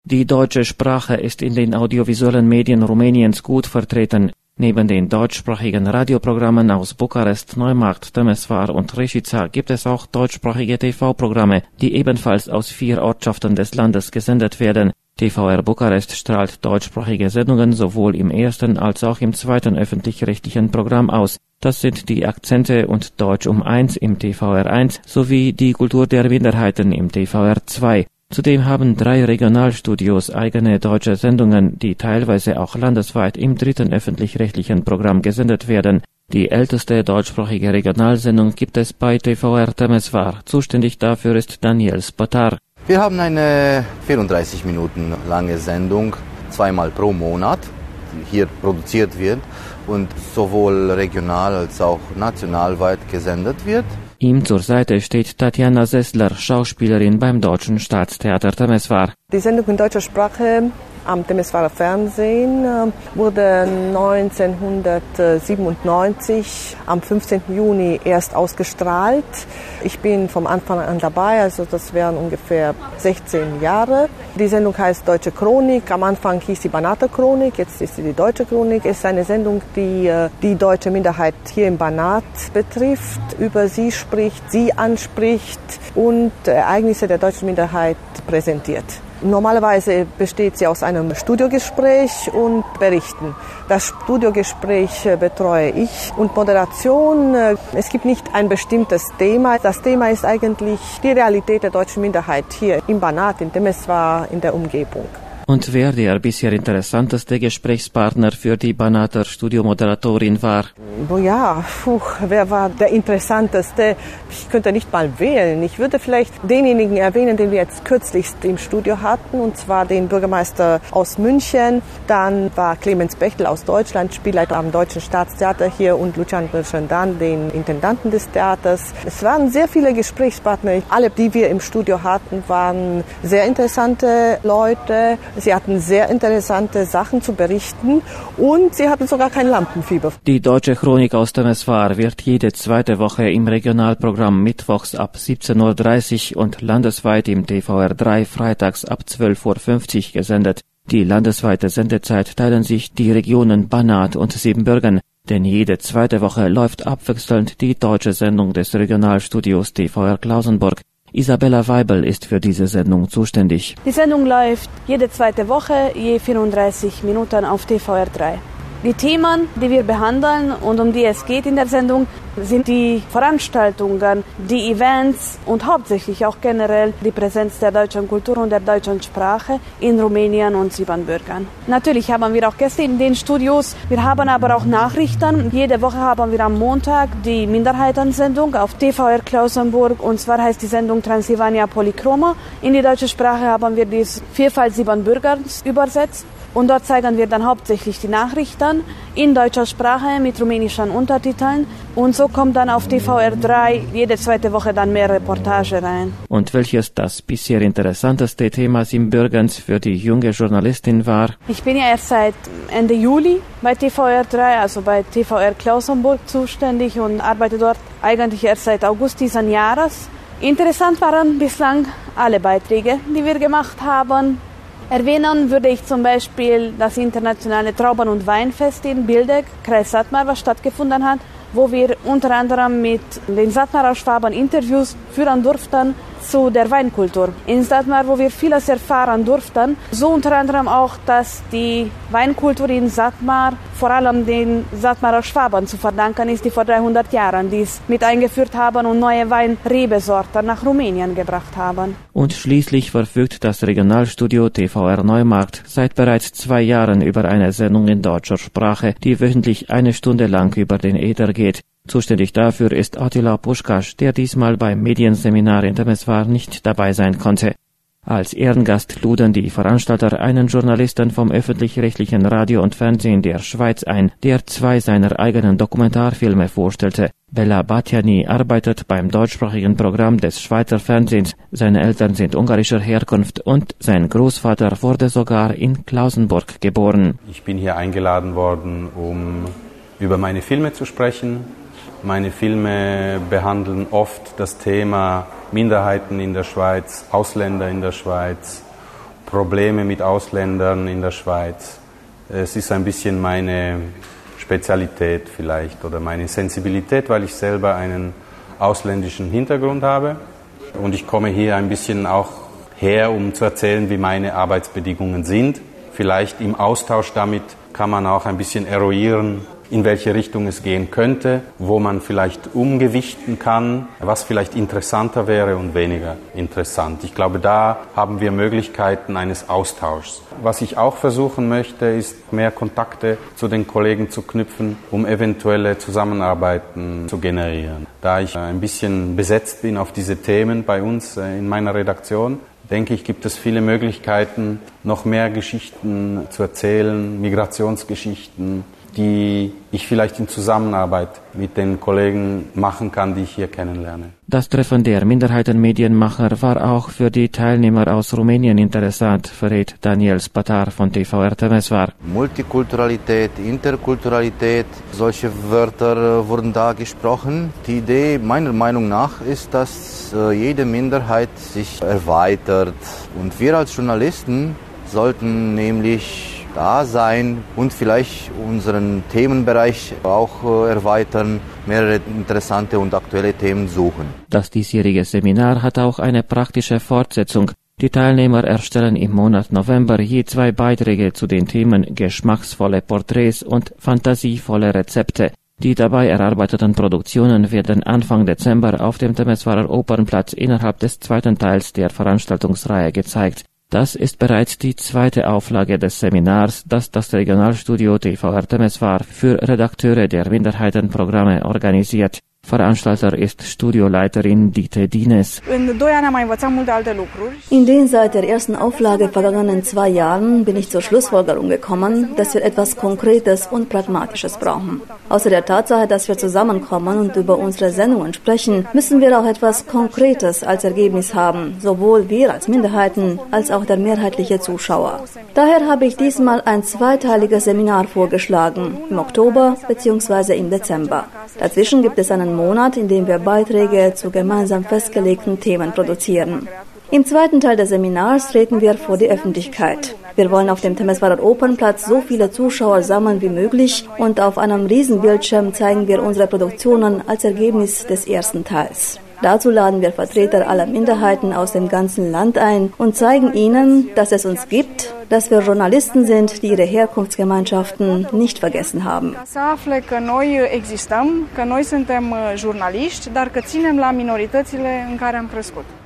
Die deutsche Sprache ist in den audiovisuellen Medien Rumäniens gut vertreten. Neben den deutschsprachigen Radioprogrammen aus Bukarest, Neumarkt, Temeswar und Reșița gibt es auch deutschsprachige TV-Programme, die ebenfalls aus 4 Ortschaften des Landes gesendet werden. TVR Bukarest strahlt deutschsprachige Sendungen sowohl im ersten als auch im zweiten öffentlich-rechtlichen Programm aus. Das sind die Akzente und Deutsch um 1 im TVR 1 sowie die Kultur der Minderheiten im TVR 2. Zudem haben 3 Regionalstudios eigene deutsche Sendungen, die teilweise auch landesweit im dritten öffentlich-rechtlichen Programm gesendet werden. Die älteste deutschsprachige Regionalsendung gibt es bei TVR Temeswar. Zuständig dafür ist Daniel Spotar. Wir haben eine 34 Minuten lange Sendung, 2-mal pro Monat, die hier produziert wird und sowohl regional als auch nationalweit gesendet wird. Ihm zur Seite steht Tatjana Sessler, Schauspielerin beim Deutschen Staatstheater Temeswar. Die Sendung in deutscher Sprache am Temeswarer Fernsehen wurde 1997 am 15. Juni erst ausgestrahlt. Ich bin vom Anfang an dabei, also das wären ungefähr 16 Jahre. Die Sendung heißt Deutsche Chronik. Am Anfang hieß sie Banater Chronik, jetzt ist sie die Deutsche Chronik. Es ist eine Sendung, die die deutsche Minderheit hier im Banat betrifft, über sie spricht, sie anspricht und Ereignisse der deutschen Minderheit präsentiert. Normalerweise besteht sie aus einem Studiogespräch und Berichten. Das Studiogespräch betreue ich und Moderation. Es gibt nicht ein bestimmtes Thema. Das Thema ist eigentlich die Realität der deutschen Minderheit hier im Banat, in Temeswar, in der Umgebung. Und wer der bisher interessanteste Gesprächspartner für die Banater Studiomoderatorin war? Wer war der interessanteste? Ich könnte nicht mal wählen. Ich würde vielleicht denjenigen erwähnen, den wir jetzt kürzlichst im Studio hatten, und zwar den Bürgermeister aus München. Dann war Clemens Bechtel aus Deutschland, Spielleiter am Deutschen Staatstheater hier, und Lucian Berschendan, den Intendanten des Theaters. Es waren sehr viele Gesprächspartner. Alle, die wir im Studio hatten, waren sehr interessante Leute. Sie hatten sehr interessante Sachen zu berichten und sie hatten sogar kein Lampenfieber. Die Deutsche Chronik aus Temeswar wird jede zweite Woche im Regionalprogramm mittwochs ab 17:30 Uhr und landesweit im TVR 3 freitags ab 12:50 Uhr gesendet. Die landesweite Sendezeit teilen sich die Regionen Banat und Siebenbürgen, denn jede zweite Woche läuft abwechselnd die deutsche Sendung des Regionalstudios TVR Klausenburg. Isabella Weibel ist für diese Sendung zuständig. Die Sendung läuft jede zweite Woche, je 34 Minuten auf TVR 3. Die Themen, die wir behandeln und um die es geht in der Sendung, sind die Veranstaltungen, die Events und hauptsächlich auch generell die Präsenz der deutschen Kultur und der deutschen Sprache in Rumänien und Siebenbürgen. Natürlich haben wir auch Gäste in den Studios, wir haben aber auch Nachrichten. Jede Woche haben wir am Montag die Minderheitensendung auf TVR Klausenburg, und zwar heißt die Sendung Transylvania Polychroma. In die deutsche Sprache haben wir die Vielfalt Siebenbürgens übersetzt. Und dort zeigen wir dann hauptsächlich die Nachrichten in deutscher Sprache mit rumänischen Untertiteln. Und so kommt dann auf TVR 3 jede zweite Woche dann mehr Reportage rein. Und welches das bisher interessanteste Thema Siebenbürgens für die junge Journalistin war? Ich bin ja erst seit Ende Juli bei TVR 3, also bei TVR Klausenburg zuständig und arbeite dort eigentlich erst seit August diesen Jahres. Interessant waren bislang alle Beiträge, die wir gemacht haben. Erwähnen würde ich zum Beispiel das internationale Trauben- und Weinfest in Bildegg, Kreis Satmar, was stattgefunden hat, wo wir unter anderem mit den Satmarer Schwaben Interviews führen durften zu der Weinkultur in Satmar, wo wir vieles erfahren durften. So unter anderem auch, dass die Weinkultur in Satmar vor allem den Satmarer Schwaben zu verdanken ist, die vor 300 Jahren dies mit eingeführt haben und neue Weinrebesorten nach Rumänien gebracht haben. Und schließlich verfügt das Regionalstudio TVR Neumarkt seit bereits 2 Jahren über eine Sendung in deutscher Sprache, die wöchentlich 1 Stunde lang über den Äther geht. Zuständig dafür ist Attila Puschkasch, der diesmal beim Medienseminar in Temeswar nicht dabei sein konnte. Als Ehrengast luden die Veranstalter einen Journalisten vom öffentlich-rechtlichen Radio und Fernsehen der Schweiz ein, der 2 seiner eigenen Dokumentarfilme vorstellte. Bella Batjani arbeitet beim deutschsprachigen Programm des Schweizer Fernsehens. Seine Eltern sind ungarischer Herkunft und sein Großvater wurde sogar in Klausenburg geboren. Ich bin hier eingeladen worden, um über meine Filme zu sprechen. Meine Filme behandeln oft das Thema Minderheiten in der Schweiz, Ausländer in der Schweiz, Probleme mit Ausländern in der Schweiz. Es ist ein bisschen meine Spezialität vielleicht oder meine Sensibilität, weil ich selber einen ausländischen Hintergrund habe. Und ich komme hier ein bisschen auch her, um zu erzählen, wie meine Arbeitsbedingungen sind. Vielleicht im Austausch damit kann man auch ein bisschen eruieren, in welche Richtung es gehen könnte, wo man vielleicht umgewichten kann, was vielleicht interessanter wäre und weniger interessant. Ich glaube, da haben wir Möglichkeiten eines Austauschs. Was ich auch versuchen möchte, ist, mehr Kontakte zu den Kollegen zu knüpfen, um eventuelle Zusammenarbeiten zu generieren. Da ich ein bisschen besetzt bin auf diese Themen bei uns in meiner Redaktion, denke ich, gibt es viele Möglichkeiten, noch mehr Geschichten zu erzählen, Migrationsgeschichten, die ich vielleicht in Zusammenarbeit mit den Kollegen machen kann, die ich hier kennenlerne. Das Treffen der Minderheitenmedienmacher war auch für die Teilnehmer aus Rumänien interessant, verrät Daniel Spatar von TVR Temesvar. Multikulturalität, Interkulturalität, solche Wörter wurden da gesprochen. Die Idee meiner Meinung nach ist, dass jede Minderheit sich erweitert. Und wir als Journalisten sollten nämlich da sein und vielleicht unseren Themenbereich auch erweitern, mehrere interessante und aktuelle Themen suchen. Das diesjährige Seminar hat auch eine praktische Fortsetzung. Die Teilnehmer erstellen im Monat November je 2 Beiträge zu den Themen geschmacksvolle Porträts und fantasievolle Rezepte. Die dabei erarbeiteten Produktionen werden Anfang Dezember auf dem Temesvarer Opernplatz innerhalb des zweiten Teils der Veranstaltungsreihe gezeigt. Das ist bereits die 2. Auflage des Seminars, das das Regionalstudio TVR Temesvar für Redakteure der Minderheitenprogramme organisiert. Veranstalter ist Studioleiterin Dite Dines. In den seit der ersten Auflage vergangenen 2 Jahren bin ich zur Schlussfolgerung gekommen, dass wir etwas Konkretes und Pragmatisches brauchen. Außer der Tatsache, dass wir zusammenkommen und über unsere Sendungen sprechen, müssen wir auch etwas Konkretes als Ergebnis haben, sowohl wir als Minderheiten als auch der mehrheitliche Zuschauer. Daher habe ich diesmal ein 2-teiliges Seminar vorgeschlagen, im Oktober bzw. im Dezember. Dazwischen gibt es einen Monat, in dem wir Beiträge zu gemeinsam festgelegten Themen produzieren. Im zweiten Teil des Seminars treten wir vor die Öffentlichkeit. Wir wollen auf dem Temesvarer Opernplatz so viele Zuschauer sammeln wie möglich und auf einem Riesenbildschirm zeigen wir unsere Produktionen als Ergebnis des ersten Teils. Dazu laden wir Vertreter aller Minderheiten aus dem ganzen Land ein und zeigen ihnen, dass es uns gibt, dass wir Journalisten sind, die ihre Herkunftsgemeinschaften nicht vergessen haben. Să afle că noi existăm, că noi suntem jurnaliști, dar că ținem la minoritățile în care am crescut.